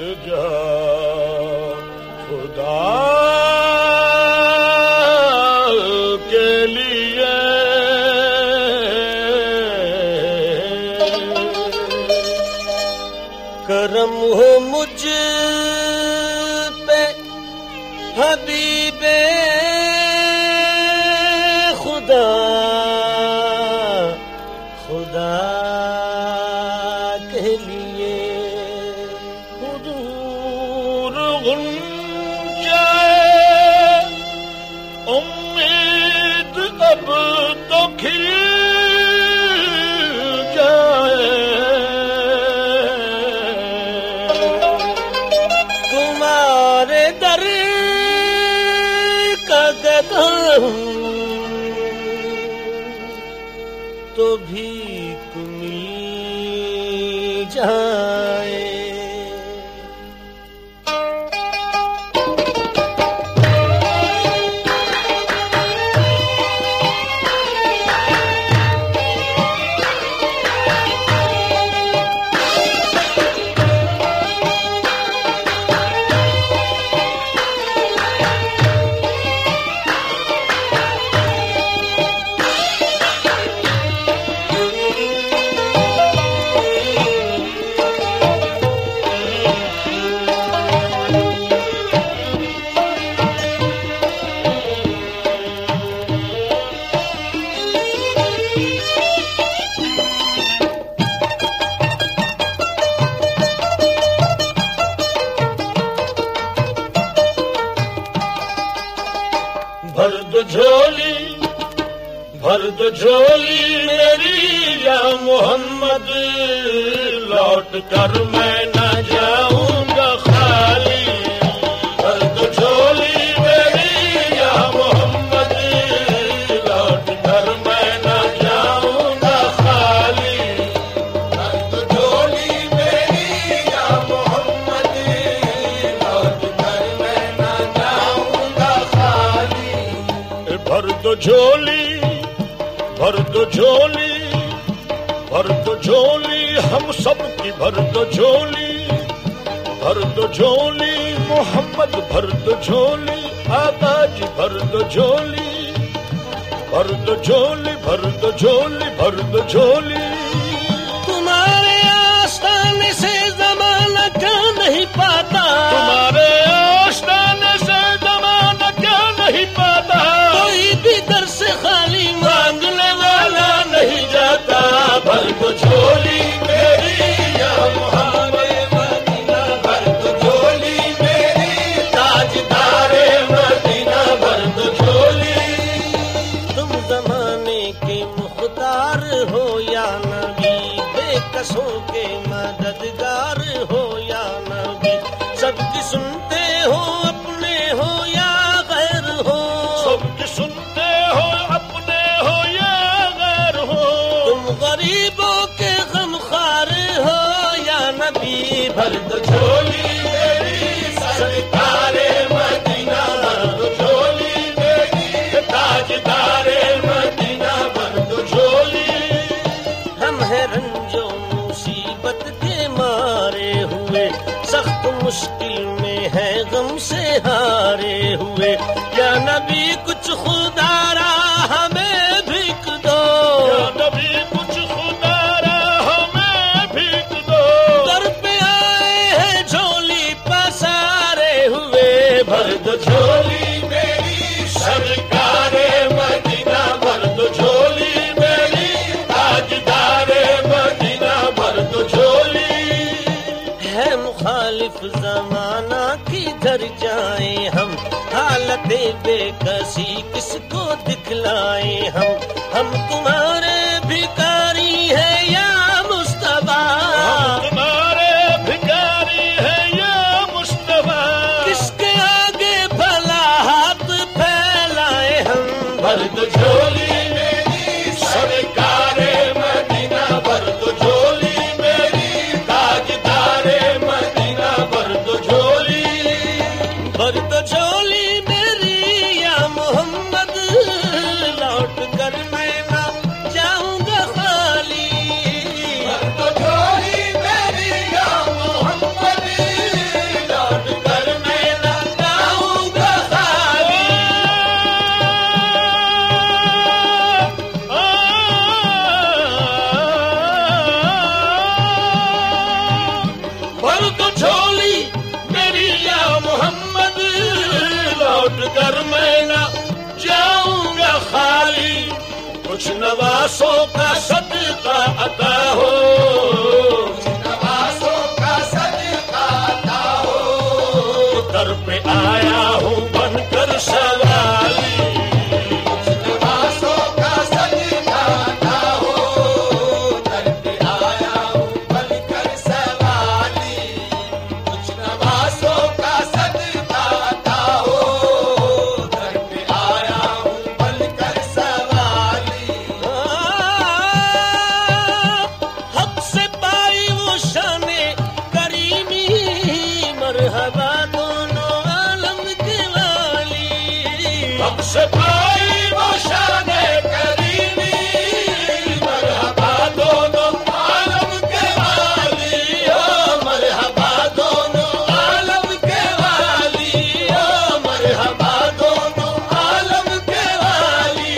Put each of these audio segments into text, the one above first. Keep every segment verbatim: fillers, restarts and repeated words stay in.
جا خدا کے لیے کرم ہو مجھ پہ حبیب خدا خدا کے لیے حضور غنچہ امید اب تو کھل جائے تمہارے در کا گدا ہوں تو بھیک مل جائے بھر دو جھولی بھر دو جھولی میری یا محمد لوٹ کر میں نہ جاؤں گا خالی بھر دو جھولی میری یا محمد لوٹ کر میں نہ جاؤں گا خالی بھر دو جھولی میری یا محمد لوٹ کر میں نہ جاؤں گا خالی بھر دو جھولی بھر دو جھولی بھر دو جھولی ہم سب کی بھر دو جھولی بھر دو جھولی محمد بھر دو جھولی آقا جی بھر دو جھولی بھر دو جھولی بھر دو جھولی بھر دو جھولی تمہارے آستانے سے زمانہ کیا نہیں پاتا تمہارے آستانے سے زمانہ کیا نہیں پاتا کوئی بھی در سے خالی مانگنے والا نہیں جاتا بھر دو جھولی میری یا محمد مدینہ بھر دو جھولی میری تاجدار مدینہ بھر دو جھولی تم زمانے کے مختار ہو یا نبی بے کسوں کے مددگار ہو یا نبی سب کی سنتے ہو اپنے ہو یا غیر ہو سب کی سنتے ہو اپنے ہو یا غیر ہو تم غریبوں کے غم خوار ہو یا نبی بھر دو جھولی میری سرکار مدینہ بھر دو جھولی میری تاجدار مدینہ بھر دو جھولی ہم ہیں رنجو مصیبت کے مارے ہوئے سخت مشکل میں ہے غم سے ہارے ہوئے یا نبی کچھ خدا را ہمیں بھیک دو یا نبی کچھ خدا را ہمیں بھیک دو در پہ آئے ہیں جھولی پسارے ہوئے بھر دو جھولی میری سرکار مدینہ بھر دو جھولی میری تاجدار مدینہ بھر دو جھولی ہے مخالف زمانہ کدھر جائیں ہم حالت بے کسی کس کو دکھلائیں ہم ہم تمہارے بھکاری ہیں یا مصطفیٰ تمہارے بھکاری ہے یا مصطفیٰ کس کے آگے بھلا ہاتھ پھیلائے ہم بھر دو جھولی میری سرکار مدینہ بھر دو جھولی میری تاجدار مدینہ بھر دو جھولی بھر دو جھولی میری یا محمد لوٹ کر میں نہ جاؤں گا خالی کچھ نواسوں کا صدقہ عطا ہو، کچھ نواسوں کا صدقہ عطا ہو، در پہ آیا ہوں بن کر سوالی، کچھ نواسوں کا صدقہ عطا ہو، در پہ آیا ہوں بن کر سوالی، کچھ نواسوں کا صدقہ عطا ہو، در پہ آیا ہوں بن کر سوالی۔ حق سے پائی وہ شان کریمی، مرحبا دونوں عالم کے والی، حق سے پائی وہ شان کریمی، مرحبا دونوں عالم کے والی، او مرحبا دونوں عالم کے والی، او مرحبا دونوں عالم کے والی۔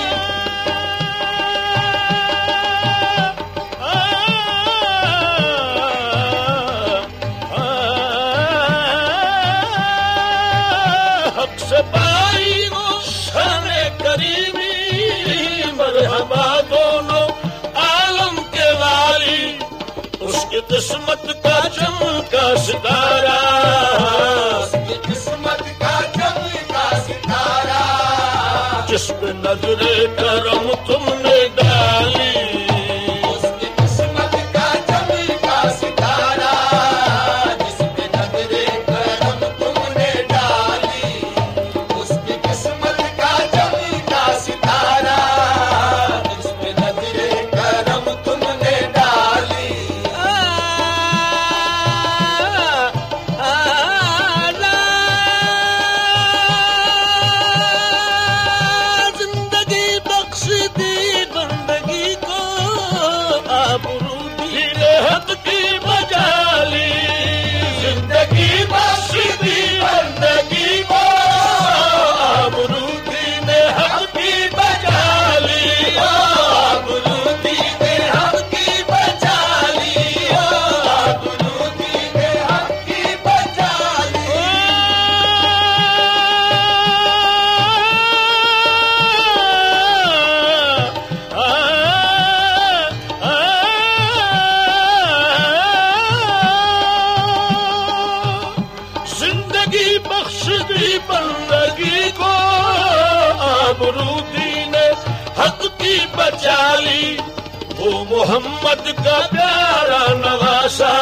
حق سے پائی وہ شان کریمی، مرحبا دونوں عالم کے والی، اس کی قسمت کا چمکا ستارہ، اس کی قسمت کا چمکا ستارہ، جس پہ نظر کرم تم نے ڈالی، اس کی قسمت کا چمکا ستارہ، جس پہ نظر کرم تم نے ڈالی، اس کی قسمت کا چمکا ستارہ، جس پہ نظر کرم تم نے ڈالی۔ زندگی بخش دی بندگی کو، آبرو دی حق کی بجالی، زندگی بخش دی بندگی کو، آبرو دین حق کی بجالی، آبرو دین حق کی بجالی، آبرو دین حق کی بجالی۔ زندگی بخش دی بندگی کو، آبرو دین حق کی بچالی، وہ محمد کا پیارا نواسا،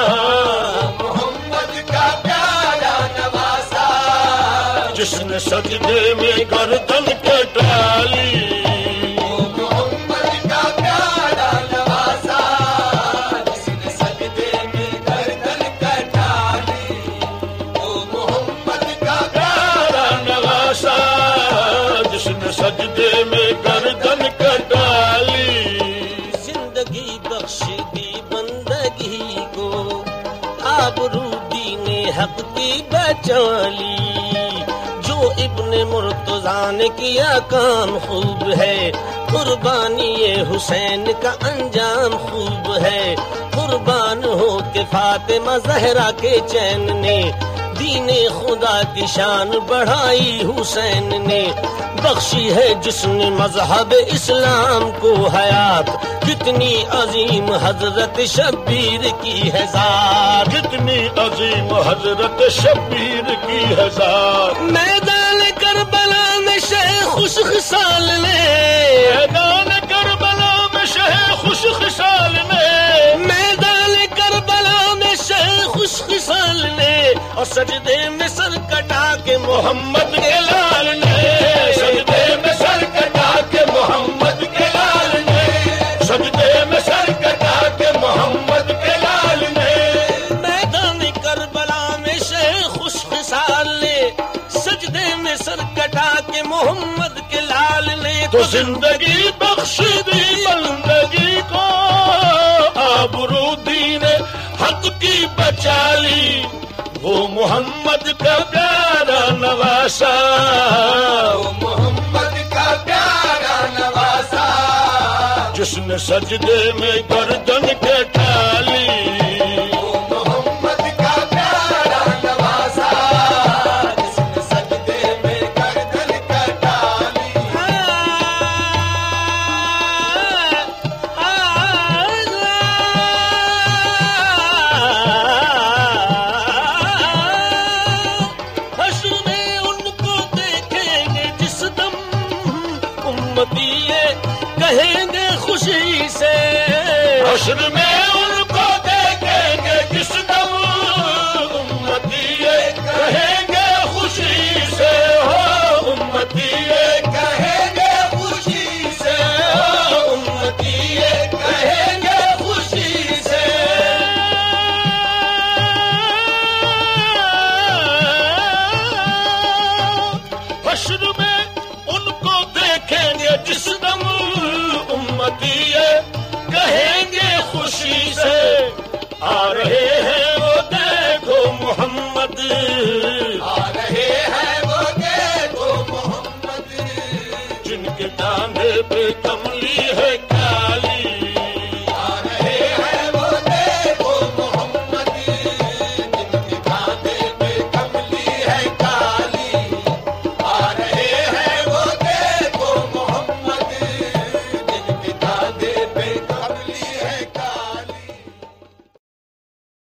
محمد کا پیارا نواسا، جس نے سجدے میں گردن کے ڈالی، وہ محمد کا پیارا نواسا، جس نے سجدے میں گردن کے ڈالی، وہ محمد کا پیارا نواسا، جس نے سجدے میں گردن کے ڈالی۔ زندگی بخش دی بندگی کو، آبرو دین حق کی بچالی، جو ابن مرتضیٰ نے کیا کام خوب ہے، قربانی حسین کا انجام خوب ہے، قربان ہو کے فاطمہ زہرا کے چین نے، دین خدا کی شان بڑھائی حسین نے، بخشی ہے جس نے مذہب اسلام کو حیات، کتنی عظیم حضرت شبیر کی ہے ذات، کتنی عظیم حضرت شبیر کی ہے ذات۔ میدان کربلا میں شہ خوش خصال نے، میدان کربلا میں شہ خوش خصال نے، میدان کربلا میں شہ خوش خصال نے، اور سجدے میں سر کٹا کے محمد کے لال نے، سجدے میں سر کٹا کے محمد کے لال نے، سجدے میں سر کٹا کے محمد کے لال نے، میدان کربلا میں شہ خوش خصال نے، سجدے میں سر کٹا کے محمد کے لال نے، تو زندگی بخش دی بندگی کو، آبرو دین حق کی بچالی، وہ محمد کا پیارا نواسا، وہ محمد کا پیارا نواسا، جس نے سجدے میں گردن کے ڈالی، وہ محمد کا پیارا نواسا، جس نے سجدے میں گردن کے ڈالی۔ خوشی سے حشر میں